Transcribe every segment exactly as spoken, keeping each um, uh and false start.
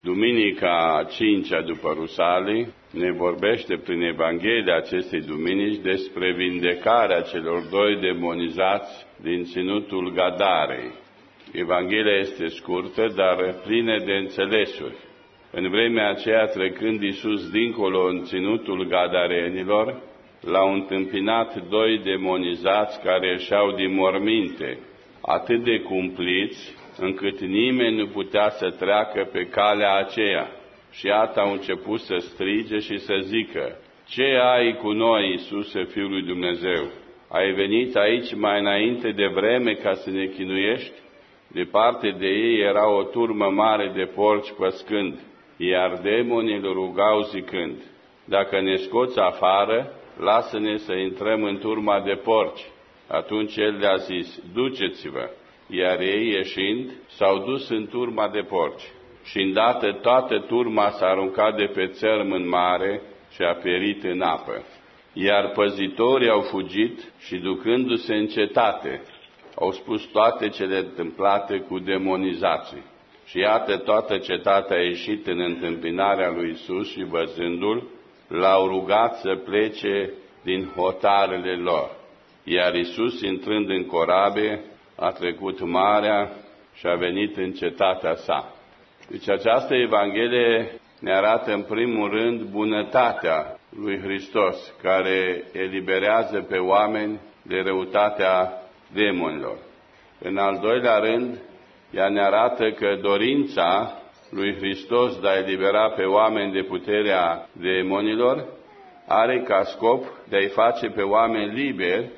Duminica a cincea după Rusalii ne vorbește prin Evanghelia acestei duminici despre vindecarea celor doi demonizați din ținutul Gadarei. Evanghelia este scurtă, dar plină de înțelesuri. În vremea aceea, trecând Iisus dincolo în ținutul Gadarenilor, l-au întâmpinat doi demonizați care ieșeau din morminte, atât de cumpliți, încât nimeni nu putea să treacă pe calea aceea. Și iată au început să strige și să zică: „Ce ai cu noi, Iisuse, Fiul lui Dumnezeu? Ai venit aici mai înainte de vreme ca să ne chinuiești?” Departe de ei era o turmă mare de porci păscând, iar demonii îl rugau zicând: „Dacă ne scoți afară, lasă-ne să intrăm în turma de porci.” Atunci el le-a zis: „Duceți-vă.” Iar ei, ieșind, s-au dus în turma de porci. Și îndată toată turma s-a aruncat de pe țărm în mare și a pierit în apă. Iar păzitorii au fugit și, ducându-se în cetate, au spus toate cele întâmplate cu demonizații. Și iată, toată cetatea a ieșit în întâmpinarea lui Iisus și, văzându-l, l-au rugat să plece din hotarele lor. Iar Iisus, intrând în corabie, a trecut marea și a venit în cetatea sa. Deci această Evanghelie ne arată în primul rând bunătatea lui Hristos, care eliberează pe oameni de răutatea demonilor. În al doilea rând, ea ne arată că dorința lui Hristos de a elibera pe oameni de puterea demonilor are ca scop de a-i face pe oameni liberi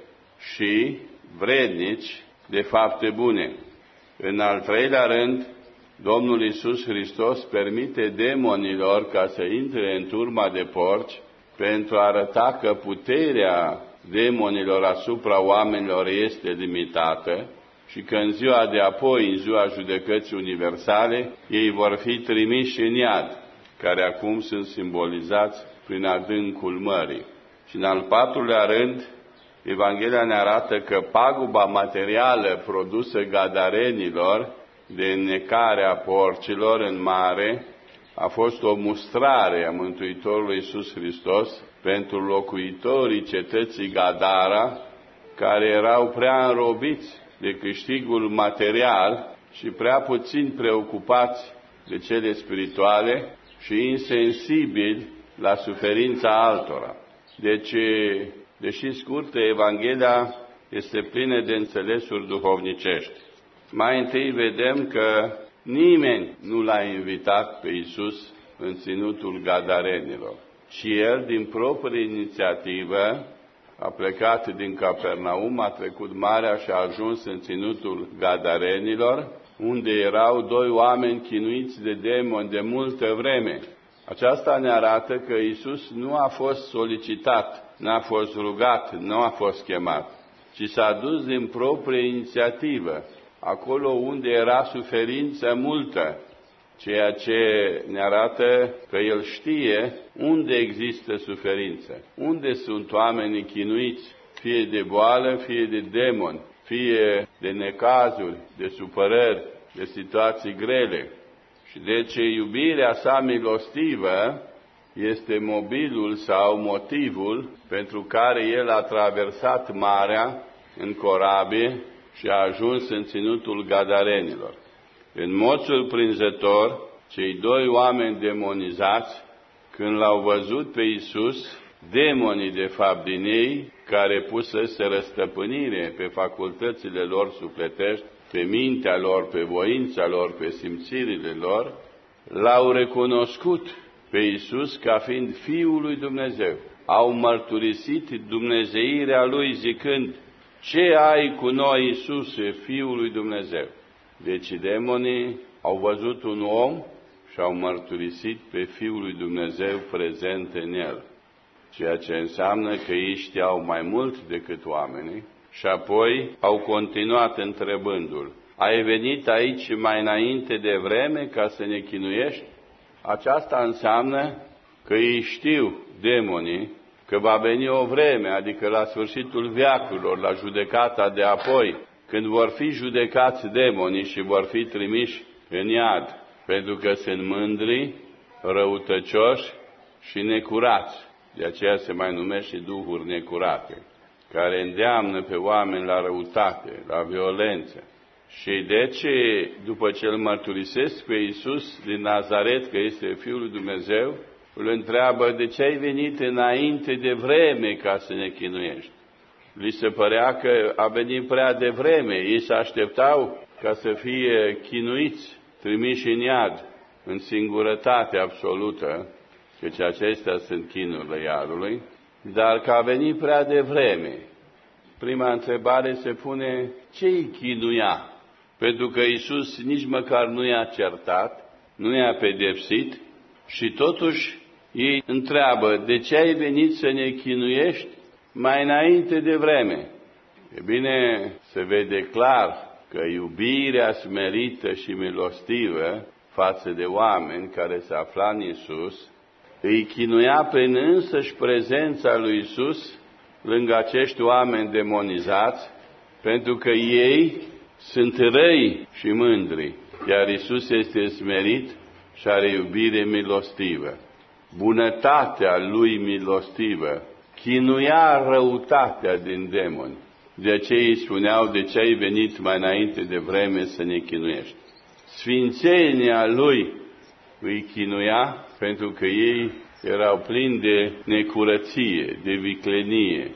și vrednici de fapte bune. În al treilea rând, Domnul Iisus Hristos permite demonilor ca să intre în turma de porci pentru a arăta că puterea demonilor asupra oamenilor este limitată și că în ziua de apoi, în ziua judecății universale, ei vor fi trimiși în iad, care acum sunt simbolizați prin adâncul mării. Și în al patrulea rând, Evanghelia ne arată că paguba materială produsă gadarenilor de înnecarea porcilor în mare a fost o mustrare a Mântuitorului Iisus Hristos pentru locuitorii cetății Gadara, care erau prea înrobiți de câștigul material și prea puțin preocupați de cele spirituale și insensibili la suferința altora. Deci, deși scurtă, Evanghelia este plină de înțelesuri duhovnicești. Mai întâi vedem că nimeni nu l-a invitat pe Iisus în ținutul Gadarenilor, ci el, din proprie inițiativă, a plecat din Capernaum, a trecut marea și a ajuns în ținutul Gadarenilor, unde erau doi oameni chinuiți de demoni de multă vreme. Aceasta ne arată că Iisus nu a fost solicitat, n-a fost rugat, nu a fost chemat, ci s-a dus din proprie inițiativă, acolo unde era suferință multă, ceea ce ne arată că El știe unde există suferință, unde sunt oamenii chinuiți, fie de boală, fie de demoni, fie de necazuri, de supărări, de situații grele. Și deci iubirea sa milostivă este mobilul sau motivul pentru care El a traversat marea în corabie și a ajuns în ținutul Gadarenilor. În mod surprinzător, cei doi oameni demonizați, când l-au văzut pe Iisus, demonii de fapt din ei, care puseseră stăpânire pe facultățile lor sufletești, pe mintea lor, pe voința lor, pe simțirile lor, l-au recunoscut pe Iisus ca fiind Fiul lui Dumnezeu. Au mărturisit dumnezeirea Lui zicând: „Ce ai cu noi, Iisuse, Fiul lui Dumnezeu?” Deci demonii au văzut un om și au mărturisit pe Fiul lui Dumnezeu prezent în el, ceea ce înseamnă că ei știau mai mult decât oamenii. Și apoi au continuat întrebându-l: „Ai venit aici mai înainte de vreme ca să ne chinuiești?” Aceasta înseamnă că ei știu, demonii, că va veni o vreme, adică la sfârșitul veacurilor, la judecata de apoi, când vor fi judecați demonii și vor fi trimiși în iad. pentru că sunt mândri, răutăcioși și necurați. De aceea se mai numește duhuri necurate, care îndeamnă pe oameni la răutate, la violență. Și deci, după ce îl mărturisesc pe Iisus din Nazaret că este Fiul lui Dumnezeu, îl întreabă: de ce ai venit înainte de vreme ca să ne chinuiești? Li se părea că a venit prea devreme. Ei se așteptau ca să fie chinuiți, trimiși în iad, în singurătate absolută, căci acestea sunt chinurile iadului, dar că a venit prea devreme. Prima întrebare se pune: ce îi chinuia? Pentru că Iisus nici măcar nu i-a certat, nu i-a pedepsit și totuși ei întreabă: de ce ai venit să ne chinuiești mai înainte de vreme? E bine, se vede clar că iubirea smerită și milostivă față de oameni care se afla în Iisus îi chinuia prin însăși prezența lui Iisus lângă acești oameni demonizați, pentru că ei sunt răi și mândri, iar Iisus este smerit și are iubire milostivă. Bunătatea lui milostivă chinuia răutatea din demoni. De aceea îi spuneau: de ce ai venit mai înainte de vreme să ne chinuiești? Sfințenia lui îi chinuia pentru că ei erau plini de necurăție, de viclenie,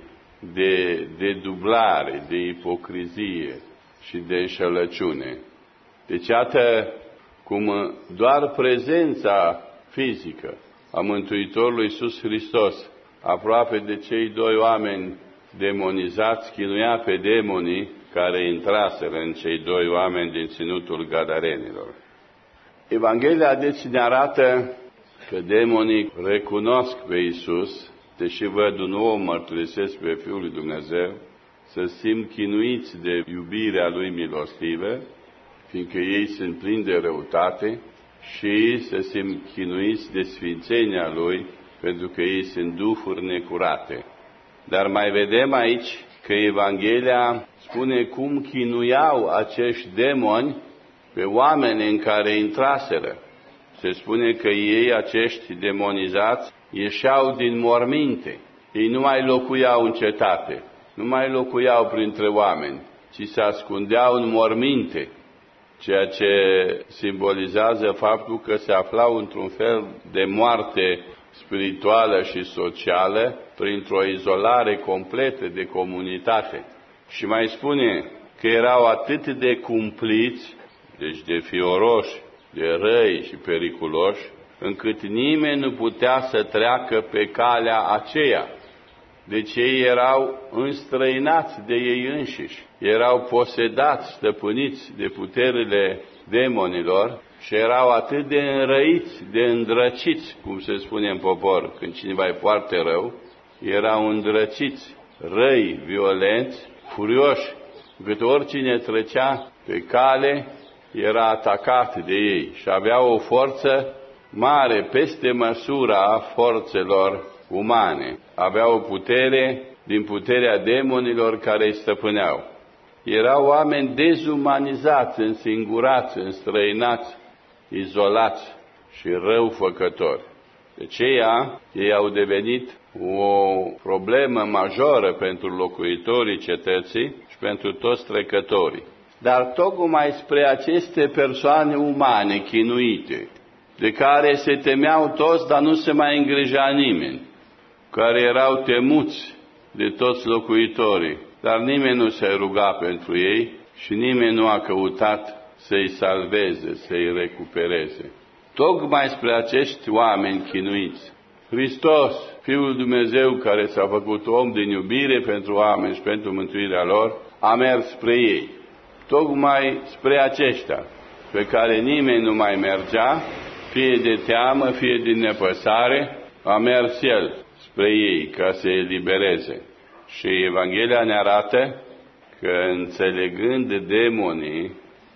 de, de dublare, de ipocrizie și de înșelăciune. Deci, iată cum doar prezența fizică a Mântuitorului Iisus Hristos, aproape de cei doi oameni demonizați, chinuia pe demonii care intraseră în cei doi oameni din ținutul Gadarenilor. Evanghelia deci ne arată că demonii recunosc pe Iisus, deși văd un om mărturisesc pe Fiul lui Dumnezeu, să simt chinuiți de iubirea lui milostivă, fiindcă ei sunt plini de răutate, și ei se simt chinuiți de sfințenia lui, pentru că ei sunt duhuri necurate. Dar mai vedem aici că Evanghelia spune cum chinuiau acești demoni pe oameni în care intraseră. Se spune că ei, acești demonizați, ieșeau din morminte. Ei nu mai locuiau în cetate, nu mai locuiau printre oameni, ci se ascundeau în morminte, ceea ce simbolizează faptul că se aflau într-un fel de moarte spirituală și socială, printr-o izolare completă de comunitate. Și mai spune că erau atât de cumpliți, deci de fioroși, de răi și periculoși, încât nimeni nu putea să treacă pe calea aceea. Deci ei erau înstrăinați de ei înșiși, erau posedați, stăpâniți de puterile demonilor și erau atât de înrăiți, de îndrăciți, cum se spune în popor, când cineva e foarte rău, erau îndrăciți, răi, violenți, furioși, încât oricine trecea pe cale era atacat de ei și avea o forță mare, peste măsura forțelor umane. Avea o putere din puterea demonilor care îi stăpâneau. Erau oameni dezumanizați, însingurați, înstrăinați, izolați și răufăcători. De aceea, ei au devenit o problemă majoră pentru locuitorii cetății și pentru toți trecătorii. Dar tocmai spre aceste persoane umane chinuite, de care se temeau toți, dar nu se mai îngrija nimeni, care erau temuți de toți locuitorii, dar nimeni nu se ruga pentru ei și nimeni nu a căutat să-i salveze, să-i recupereze. Tocmai spre acești oameni chinuiți, Hristos, Fiul Dumnezeu, care s-a făcut om din iubire pentru oameni și pentru mântuirea lor, a mers spre ei. Tocmai spre aceștia, pe care nimeni nu mai mergea, fie de teamă, fie din nepăsare, a mers El spre ei ca să îi elibereze. Și Evanghelia ne arată că, înțelegând demonii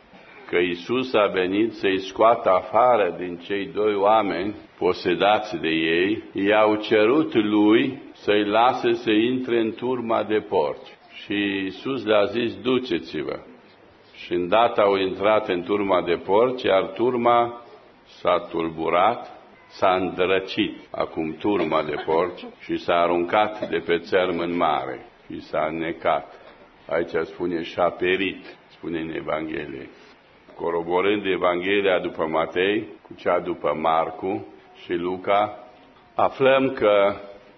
că Iisus a venit să-i scoată afară din cei doi oameni posedați de ei, i-au cerut lui să-i lase să intre în turma de porci. Și Iisus le-a zis: duceți-vă. Și îndată au intrat în turma de porci, iar turma s-a tulburat, s-a îndrăcit acum turma de porci și s-a aruncat de pe țărm în mare și s-a înnecat. Aici spune și-a perit, spune în Evanghelie. Coroborând Evanghelia după Matei cu cea după Marcu și Luca, aflăm că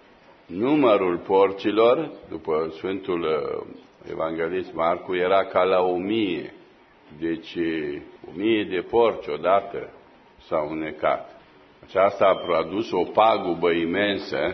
numărul porcilor, după Sfântul Evanghelist Marcu, era ca la o mie. Deci o mie de porci odată s-au înnecat. Aceasta a produs o pagubă imensă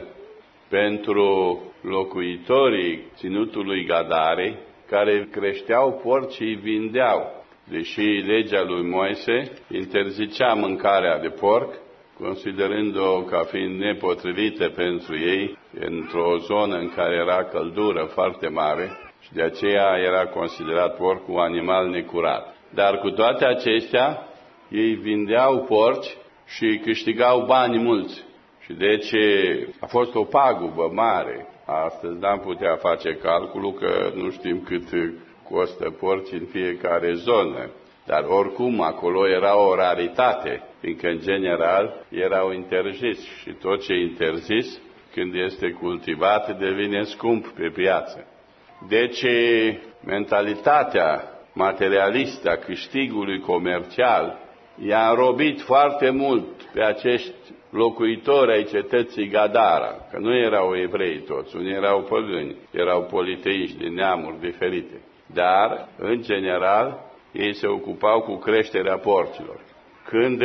pentru locuitorii ținutului Gadarei, care creșteau porci și îi vindeau. Deși legea lui Moise interzicea mâncarea de porc, considerând-o ca fiind nepotrivită pentru ei, într-o zonă în care era căldură foarte mare, și de aceea era considerat porcul un animal necurat. Dar cu toate acestea, ei vindeau porci și câștigau bani mulți. Și deci a fost o pagubă mare. Astăzi n-am putea face calculul că nu știm cât costă porci în fiecare zonă. Dar oricum acolo era o raritate, fiindcă în general erau interzis și tot ce e interzis, când este cultivat, devine scump pe piață. Deci mentalitatea materialistă a câștigului comercial i-a înrobit foarte mult pe acești locuitori ai cetății Gadara, că nu erau evrei toți, unii erau păgâni, erau politeiști din neamuri diferite. Dar, în general, ei se ocupau cu creșterea porcilor. Când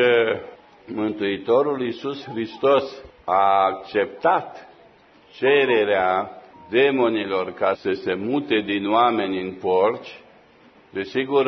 Mântuitorul Iisus Hristos a acceptat cererea demonilor ca să se mute din oameni în porci, desigur,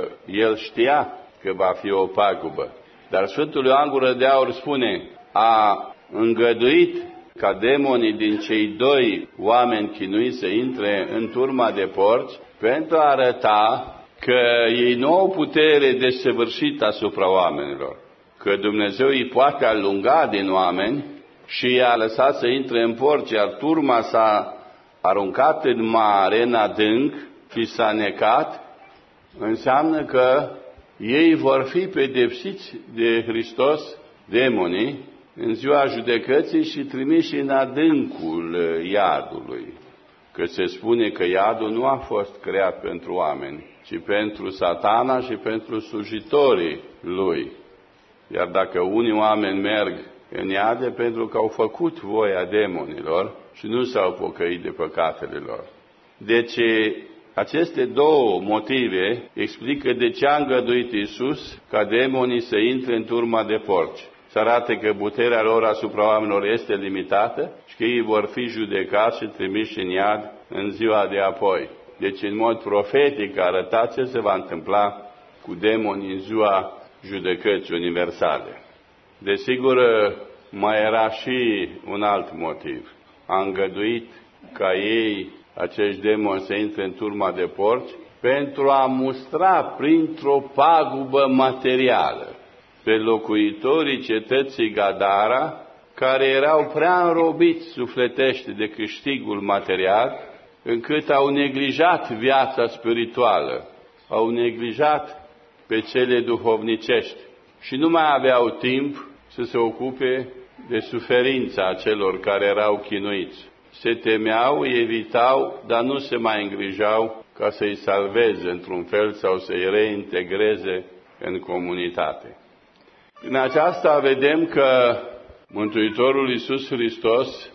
el știa că va fi o pagubă. Dar Sfântul Ioan Gură de Aur spune, a îngăduit ca demonii din cei doi oameni chinuiți să intre în turma de porci pentru a arăta că ei nu au putere desăvârșită asupra oamenilor, că Dumnezeu îi poate alunga din oameni și i-a lăsat să intre în porci, iar turma s-a aruncat în mare, în adânc și s-a necat, înseamnă că ei vor fi pedepsiți de Hristos, demonii, în ziua judecății și trimiși în adâncul iadului. Că se spune că iadul nu a fost creat pentru oameni, ci pentru Satana și pentru slujitorii lui. Iar dacă unii oameni merg în iade, pentru că au făcut voia demonilor și nu s-au pocăit de păcatele lor. Deci, aceste două motive explică de ce a îngăduit Iisus ca demonii să intre în turma de porci. Să arate că puterea lor asupra oamenilor este limitată și că ei vor fi judecați și trimiși în iad în ziua de apoi. Deci, în mod profetic, arăta ce se va întâmpla cu demonii în ziua judecății universale. Desigur, mai era și un alt motiv. A îngăduit ca ei, acești demoni, să intre în turma de porci pentru a mustra printr-o pagubă materială pe locuitorii cetății Gadara, care erau prea înrobiți sufletește de câștigul material, încât au neglijat viața spirituală, au neglijat pe cele duhovnicești și nu mai aveau timp să se ocupe de suferința celor care erau chinuiți. Se temeau, evitau, dar nu se mai îngrijau ca să-i salveze într-un fel sau să-i reintegreze în comunitate. În aceasta vedem că Mântuitorul Iisus Hristos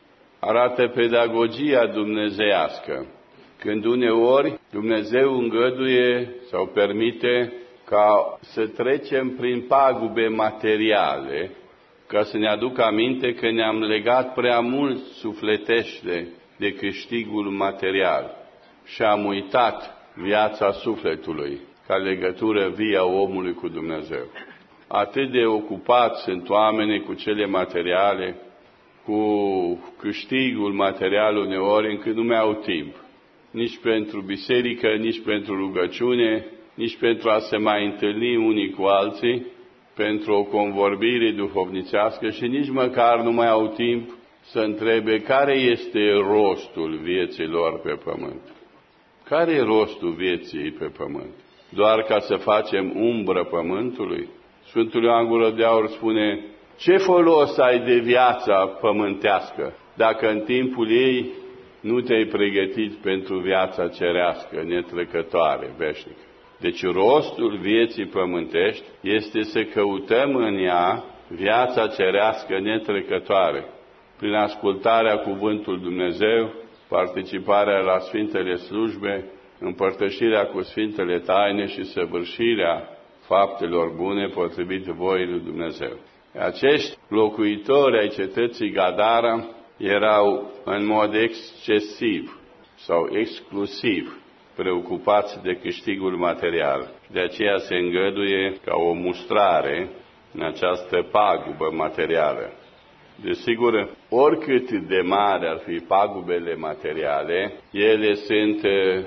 arată pedagogia dumnezeiască, când uneori Dumnezeu îngăduie sau permite ca să trecem prin pagube materiale, ca să ne aducă aminte că ne-am legat prea mult sufletește de câștigul material și am uitat viața sufletului ca legătură vie a omului cu Dumnezeu. Atât de ocupați sunt oamenii cu cele materiale, cu câștigul material uneori, încât nu mai au timp, nici pentru biserică, nici pentru rugăciune, nici pentru a se mai întâlni unii cu alții, pentru o convorbire duhovnicească și nici măcar nu mai au timp să întrebe care este rostul vieții lor pe pământ. Care e rostul vieții pe pământ? Doar ca să facem umbră pământului? Sfântul Ioan Gură de Aur spune: ce folos ai de viața pământească dacă în timpul ei nu te-ai pregătit pentru viața cerească, netrecătoare, veșnică? Deci rostul vieții pământești este să căutăm în ea viața cerească netrecătoare, prin ascultarea cuvântului Dumnezeu, participarea la Sfintele Slujbe, împărtășirea cu Sfintele Taine și săvârșirea faptelor bune potrivit voii lui Dumnezeu. Acești locuitori ai cetății Gadara erau în mod excesiv sau exclusiv preocupați de câștigul material. De aceea se îngăduie ca o mustrare în această pagubă materială. Desigur, oricât de mari ar fi pagubele materiale, ele sunt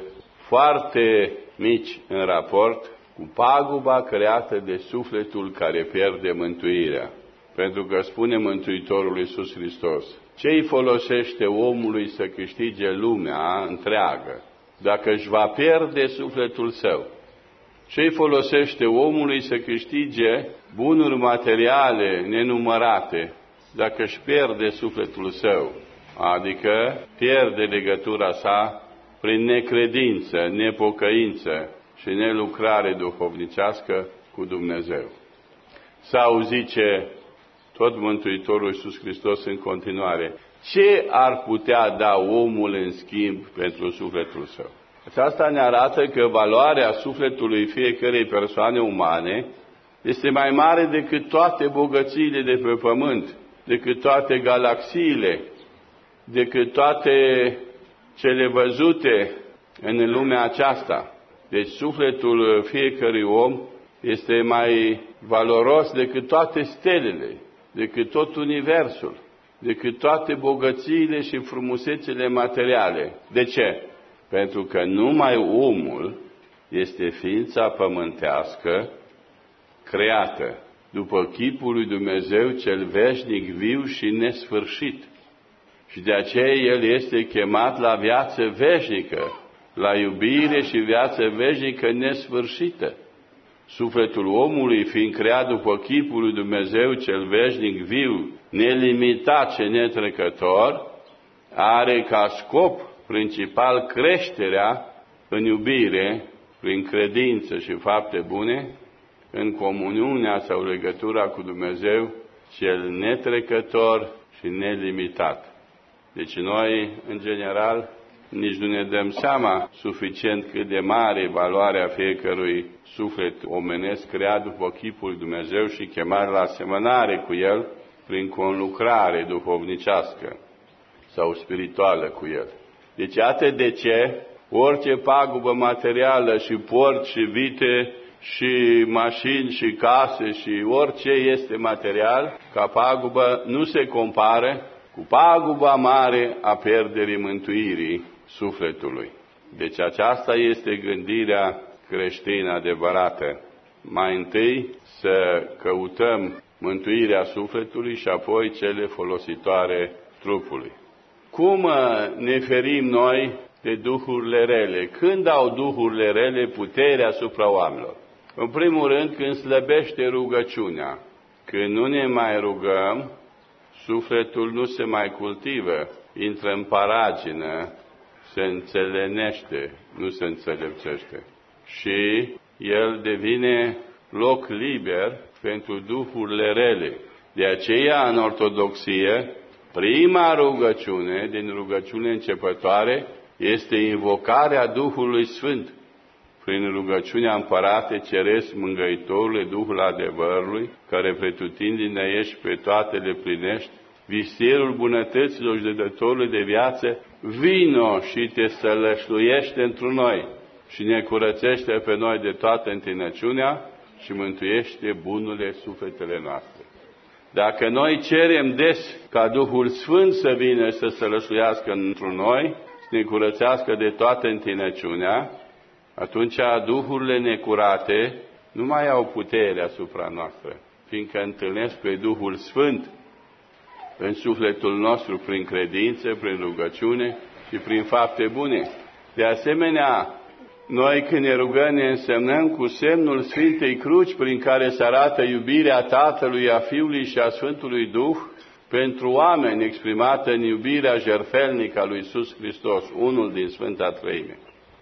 foarte mici în raport cu paguba creată de sufletul care pierde mântuirea. Pentru că spune Mântuitorul Iisus Hristos: ce îi folosește omului să câștige lumea întreagă dacă își va pierde sufletul său? Ce îi folosește omului să câștige bunuri materiale nenumărate dacă își pierde sufletul său? Adică pierde legătura sa prin necredință, nepocăință și nelucrare duhovnicească cu Dumnezeu. Sau zice tot Mântuitorul Iisus Hristos în continuare: ce ar putea da omul în schimb pentru sufletul său? Aceasta ne arată că valoarea sufletului fiecărei persoane umane este mai mare decât toate bogățiile de pe pământ, decât toate galaxiile, decât toate cele văzute în lumea aceasta. Deci sufletul fiecărui om este mai valoros decât toate stelele, decât tot universul, decât toate bogățiile și frumusețile materiale. De ce? Pentru că numai omul este ființa pământească creată după chipul lui Dumnezeu cel veșnic, viu și nesfârșit. Și de aceea el este chemat la viață veșnică, la iubire și viață veșnică nesfârșită. Sufletul omului, fiind creat după chipul lui Dumnezeu cel veșnic, viu, nelimitat și netrecător, are ca scop principal creșterea în iubire, prin credință și fapte bune, în comuniunea sau legătura cu Dumnezeu cel netrecător și nelimitat. Deci noi, în general, nici nu ne dăm seama suficient cât de mare e valoarea fiecărui suflet omenesc creat după chipul lui Dumnezeu și chemat la asemănare cu el prin conlucrare duhovnicească sau spirituală cu el. Deci atât de ce orice pagubă materială și porci și vite și mașini și case și orice este material, ca pagubă nu se compară cu paguba mare a pierderii mântuirii sufletului. Deci aceasta este gândirea creștină adevărată. Mai întâi să căutăm mântuirea sufletului și apoi cele folositoare trupului. Cum ne ferim noi de duhurile rele? Când au duhurile rele putere asupra oamenilor? În primul rând, când slăbește rugăciunea. Când nu ne mai rugăm, sufletul nu se mai cultivă, intră în paragină, se înțelenește, nu se înțelepțește. Și el devine loc liber pentru duhurile rele. De aceea, în ortodoxie, prima rugăciune din rugăciune începătoare este invocarea Duhului Sfânt. Prin rugăciunea împărate ceresc mângăitorule Duhul adevărului, care pretutindine ești pe toate le plinești, vistierul bunătăților și dădătorului de viață, vino și te sălășluiește întru noi și ne curățește pe noi de toată întinăciunea și mântuiește bunurile sufletele noastre. Dacă noi cerem des ca Duhul Sfânt să vină să sălășluiască întru noi, să ne curățească de toată întinăciunea, atunci duhurile necurate nu mai au putere asupra noastră, fiindcă întâlnesc pe Duhul Sfânt în sufletul nostru prin credință, prin rugăciune și prin fapte bune. De asemenea, Noi când ne rugăm ne însemnăm cu semnul Sfintei Cruci prin care se arată iubirea Tatălui, a Fiului și a Sfântului Duh pentru oameni exprimată în iubirea jertfelnică a lui Iisus Hristos, unul din Sfânta Treime.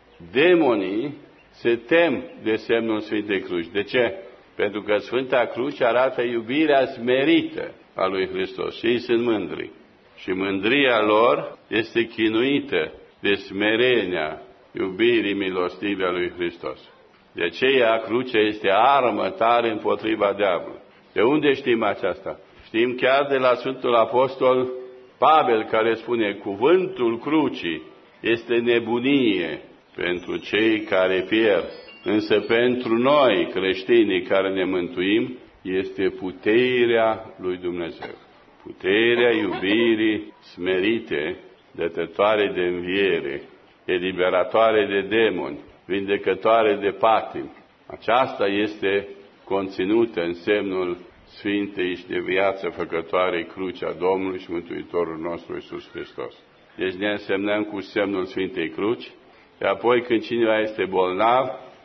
Demonii se tem de semnul Sfintei Cruci. De ce? Pentru că Sfânta Cruce arată iubirea smerită a lui Hristos și ei sunt mândri. Și mândria lor este chinuită de smerenia iubirii milostive a lui Hristos. De aceea crucea este armă tare împotriva diavolului. De unde știm aceasta? Știm chiar de la Sfântul Apostol Pavel, care spune: cuvântul crucii este nebunie pentru cei care pierd, însă pentru noi, creștinii care ne mântuim, este puterea lui Dumnezeu. Puterea iubirii smerite, dătătoare de înviere, eliberatoare de demoni, vindecătoare de patimi. Aceasta este conținută în semnul Sfintei și de viață făcătoarei crucea Domnului și Mântuitorul nostru Iisus Hristos. Deci ne însemnăm cu semnul Sfintei Cruci, și apoi când cineva este bolnav,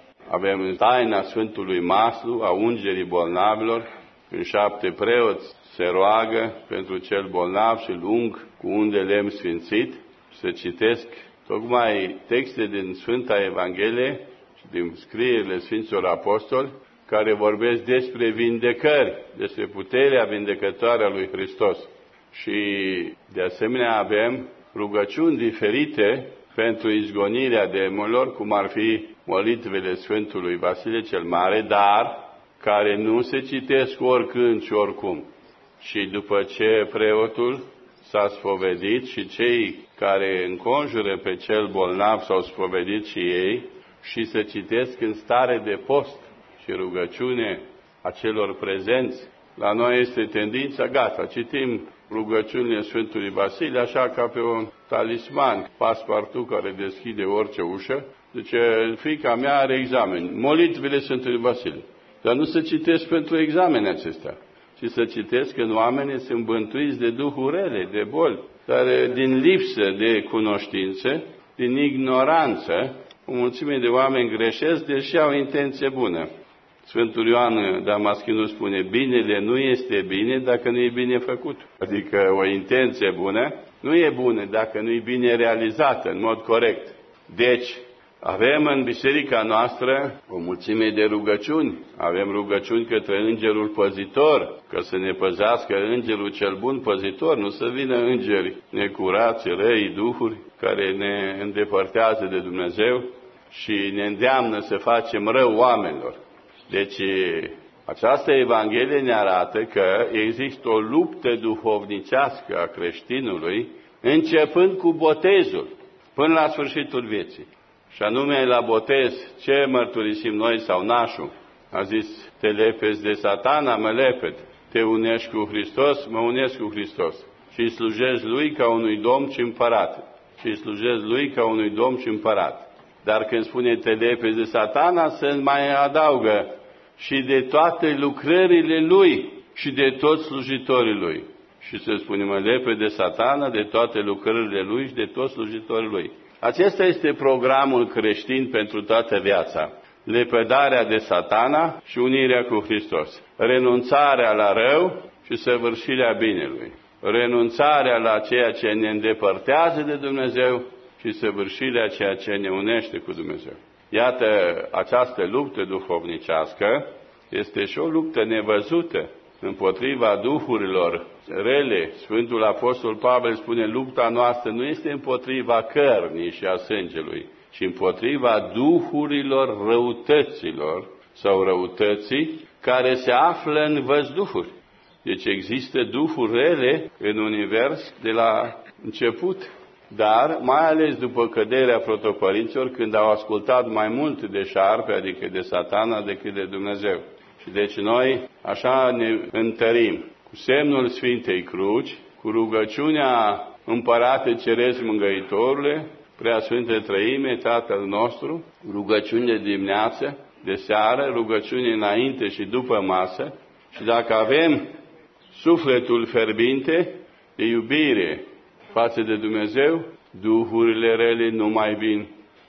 avem taina Sfântului Maslu, a ungerii bolnavilor, când șapte preoți se roagă pentru cel bolnav și îl ung cu un de lemn sfințit. Se citesc tocmai texte din Sfânta Evanghelie și din scrierile Sfinților Apostoli, care vorbesc despre vindecări, despre puterea vindecătoare a lui Hristos. Și de asemenea avem rugăciuni diferite pentru izgonirea demonilor, cum ar fi molitvele Sfântului Vasile cel Mare, dar care nu se citesc oricând și oricum. Și după ce preotul s-a spovedit și cei care înconjură pe cel bolnav s-au spovedit și ei, și se citesc în stare de post și rugăciune a celor prezenți. La noi este tendința, gata, citim rugăciunile Sfântului Vasile așa ca pe un talisman, paspartu care deschide orice ușă. Zice, fiica mea are examen, molitvele Sfântului Vasile. Dar nu se citesc pentru examene acestea, ci să citesc când oamenii sunt bântuiți de duhuri rele, de boli, dar din lipsă de cunoștință, din ignoranță, o mulțime de oameni greșesc, deși au intenție bună. Sfântul Ioan Damaschinul spune, binele nu este bine dacă nu e bine făcut. Adică o intenție bună nu e bună dacă nu e bine realizată în mod corect. Deci, avem în biserica noastră o mulțime de rugăciuni. Avem rugăciuni către Îngerul Păzitor, că să ne păzească Îngerul cel bun păzitor, nu să vină îngeri necurați, răi, duhuri, care ne îndepărtează de Dumnezeu și ne îndeamnă să facem rău oamenilor. Deci, această Evanghelie ne arată că există o luptă duhovnicească a creștinului, începând cu botezul, până la sfârșitul vieții. Și anume, la botez, ce mărturisim noi sau nașul? A zis, te lepezi de Satana, mă leped. Te unești cu Hristos, mă unesc cu Hristos. Și îi slujezi Lui ca unui Domn și împărat. Și îi slujezi Lui ca unui Domn și împărat. Dar când spune te lepezi de Satana, se mai adaugă și de toate lucrările Lui și de toți slujitorii Lui. Și se spune, mă lepezi de Satana, de toate lucrările Lui și de toți slujitorii Lui. Acesta este programul creștin pentru toată viața. Lepădarea de Satana și unirea cu Hristos. Renunțarea la rău și săvârșirea binelui. Renunțarea la ceea ce ne îndepărtează de Dumnezeu și săvârșirea ceea ce ne unește cu Dumnezeu. Iată, această luptă duhovnicească este și o luptă nevăzută împotriva duhurilor rele. Sfântul Apostol Pavel spune, lupta noastră nu este împotriva cărnii și a sângelui, ci împotriva duhurilor răutăților sau răutății care se află în văzduhuri. Deci există duhuri rele în univers de la început, dar mai ales după căderea protopărinților, când au ascultat mai mult de șarpe, adică de Satana, decât de Dumnezeu. Și deci noi așa ne întărim cu semnul Sfintei Cruci, cu rugăciunea Împărate Ceresc Mângăitorule, Preasfântă Trăime, Tatăl nostru, rugăciuni de dimineață, de seară, rugăciuni înainte și după masă. Și dacă avem sufletul fierbinte de iubire față de Dumnezeu, duhurile rele nu mai vin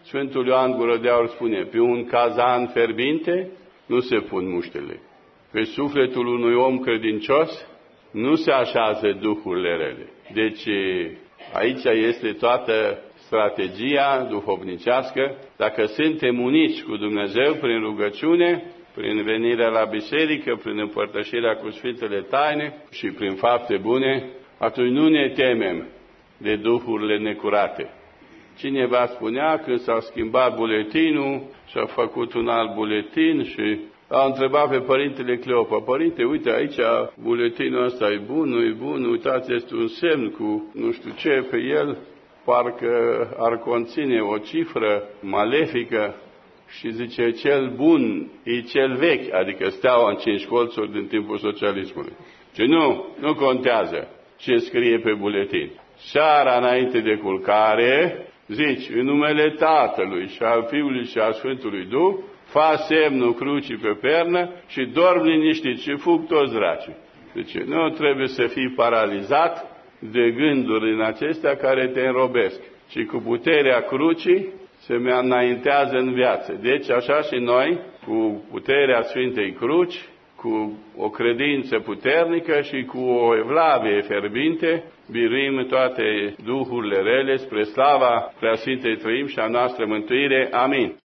Sfântul Ioan Gură de Aur spune, pe un cazan fierbinte nu se pun muștele. Pe sufletul unui om credincios nu se așează duhurile rele. Deci aici este toată strategia duhovnicească. Dacă suntem uniți cu Dumnezeu prin rugăciune, prin venirea la biserică, prin împărtășirea cu Sfintele Taine și prin fapte bune, atunci nu ne temem de duhurile necurate. Cineva spunea că s-a schimbat buletinul și a făcut un alt buletin și a întrebat pe Părintele Cleopa, Părinte, uite aici buletinul ăsta e bun, nu e bun, uitați, este un semn cu nu știu ce pe el, parcă ar conține o cifră malefică și zice, cel bun e cel vechi, adică steaua în cinci colțuri din timpul socialismului. Și nu, nu contează ce scrie pe buletin. Seara înainte de culcare, zici, în numele Tatălui și al Fiului și al Sfântului Duh, fa semnul crucii pe pernă și dorm liniștit și fug toți dracii. Deci nu trebuie să fii paralizat de gânduri în acestea care te înrobesc, ci cu puterea crucii se înaintează în viață. Deci așa și noi, cu puterea Sfintei Cruci, cu o credință puternică și cu o evlavie fierbinte, biruim toate duhurile rele spre slava Preasfintei Trăim și a noastră mântuire. Amin.